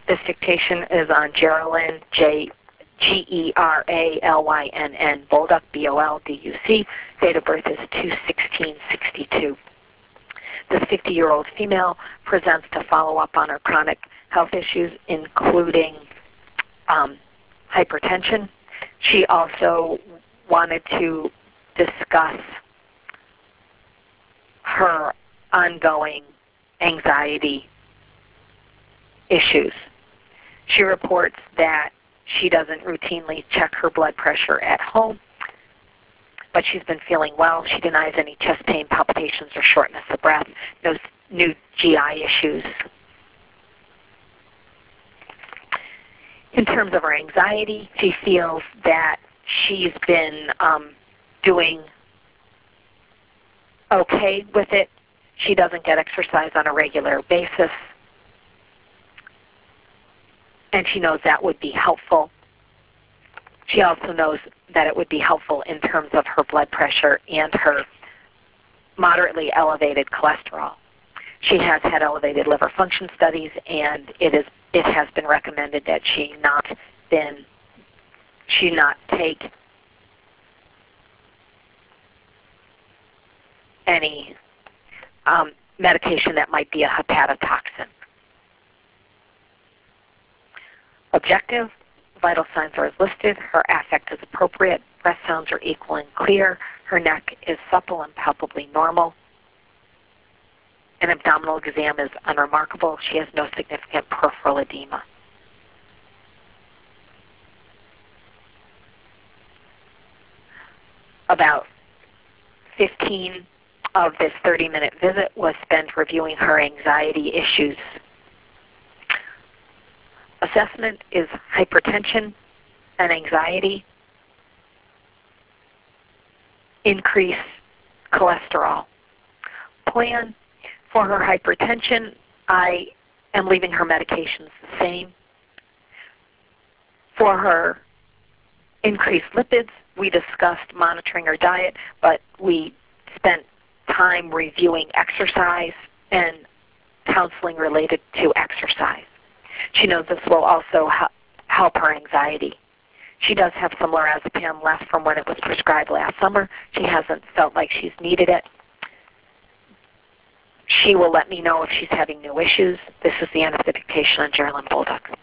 This dictation is on Geralyn, Geralynn, Bolduc, Bolduc. Date of birth is 2/16/62. This 50-year-old female presents to follow up on her chronic health issues, including hypertension. She also wanted to discuss her ongoing anxiety issues. She reports that she doesn't routinely check her blood pressure at home, but she's been feeling well. She denies any chest pain, palpitations, or shortness of breath. No new GI issues. In terms of her anxiety, she feels that she's been doing okay with it. She doesn't get exercise on a regular basis, and she knows that would be helpful. She also knows that it would be helpful in terms of her blood pressure and her moderately elevated cholesterol. She has had elevated liver function studies, and it has been recommended that she not take any medication that might be a hepatotoxin. Objective, vital signs are as listed. Her affect is appropriate. Breath sounds are equal and clear. Her neck is supple and palpably normal. An abdominal exam is unremarkable. She has no significant peripheral edema. About 15 of this 30-minute visit was spent reviewing her anxiety issues. Assessment is hypertension and anxiety, increased cholesterol. Plan for her hypertension, I am leaving her medications the same. For her increased lipids, we discussed monitoring her diet, but we spent time reviewing exercise and counseling related to exercise. She knows this will also help her anxiety. She does have some lorazepam left from when it was prescribed last summer. She hasn't felt like she's needed it. She will let me know if she's having new issues. This is the end of the dictation on Geralyn Bolduc.